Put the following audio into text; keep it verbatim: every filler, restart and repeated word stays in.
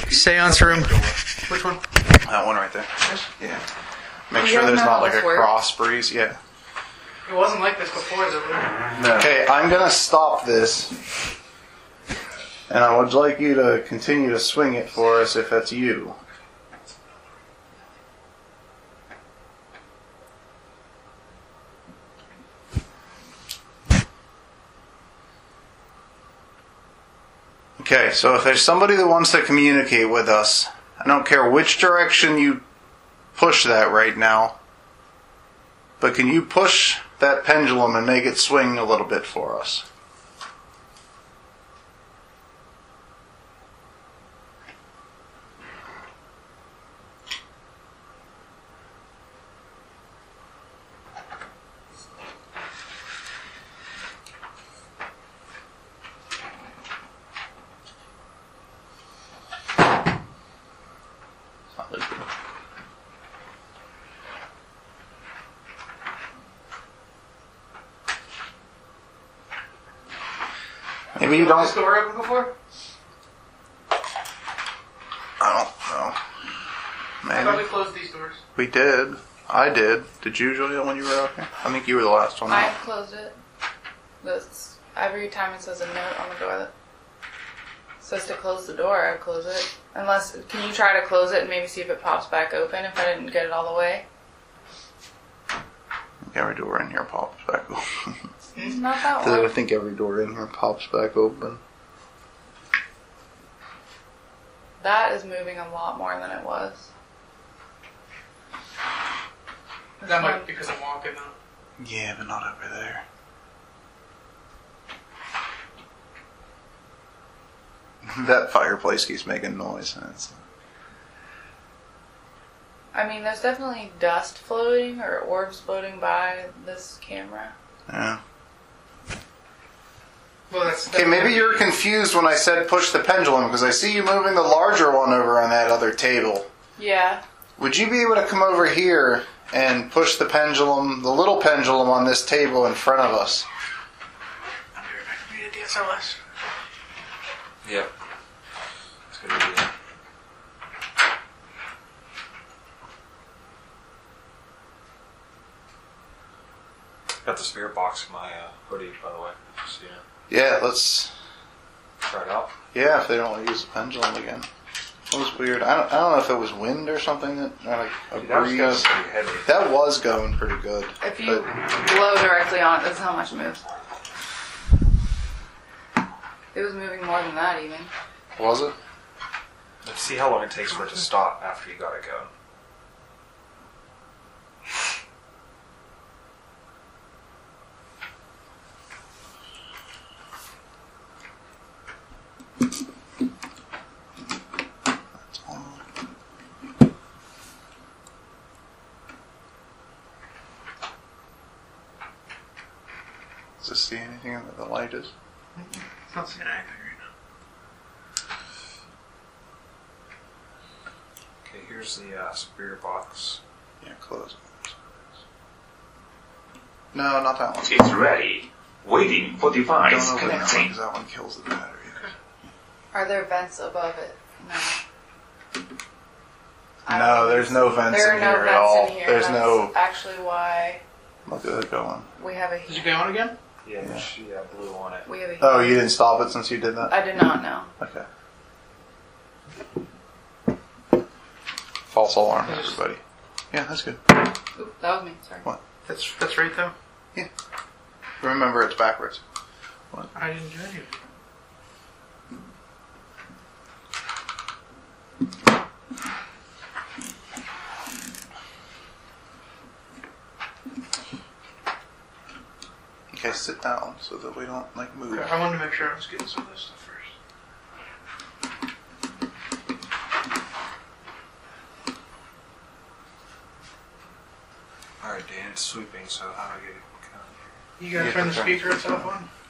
Seance room. Which one? That one right there. This? Yeah. Make You sure guys there's know not how like this a works? cross breeze. Yeah. It wasn't like this before, though. No. Okay, I'm gonna stop this, and I would like you to continue to swing it for us if that's you. Okay, so if there's somebody that wants to communicate with us, I don't care which direction you push that right now, but can you push that pendulum and make it swing a little bit for us? Maybe you Was this don't. door open before? I don't know. I thought we Maybe. closed these doors. We did. I did. Did you, Julia, when you were out here? I think you were the last one I out. closed it. This, every time it says a note on the door that says to close the door, I close it. Unless, can you try to close it and maybe see if it pops back open if I didn't get it all the way? Every door in here pops back open. Not that I one. think every door in here pops back open. That is moving a lot more than it was. That might be because I'm walking, though. Yeah, but not over there. That fireplace keeps making noise. And it's, I mean, there's definitely dust floating or orbs floating by this camera. yeah. Well, that's, Okay, maybe you're confused when I said push the pendulum because I see you moving the larger one over on that other table. Yeah. Would you be able to come over here and push the pendulum, the little pendulum on this table in front of us? I'm here back to me to D S L S. Yep. That's a good idea. Got the spirit box in my uh, hoodie, by the way. Just, you know, Yeah, let's. try it out. Yeah, if they don't want to use the pendulum again. It was weird. I don't, I don't know if it was wind or something that, or like a Dude, that was breeze. going pretty heavy. That was going pretty good. If you but- blow directly on it, this is how much it moves. It was moving more than that even. Was it? Let's see how long it takes for it to stop after you got it going. That's all. Does it see anything that the light is? It's not seeing anything right now. Okay, here's the uh, spirit box. Yeah, close it. No, not that one. It's ready. Waiting for device Don't open that one connecting. because that one kills the battery. Are there vents above it? No. I No, don't there's think no so. vents there in are no here vents at all. in here. There's That's no. actually why Look at it going. we have a Is it heater. going again? Yeah, Yeah. she uh, blew on it. We have a heater. Oh, you didn't stop it since you did that? I did not know. Okay. False alarm, everybody. Yeah, that's good. Oop, that was me. Sorry. What? That's that's right, though. Remember, it's backwards. I didn't do anything. Okay, sit down so that we don't like move. Okay, I wanted to make sure I was getting some of this stuff first. Alright, Dan, it's sweeping, so how do I get it? You gotta Yeah, turn the turn- speaker itself on.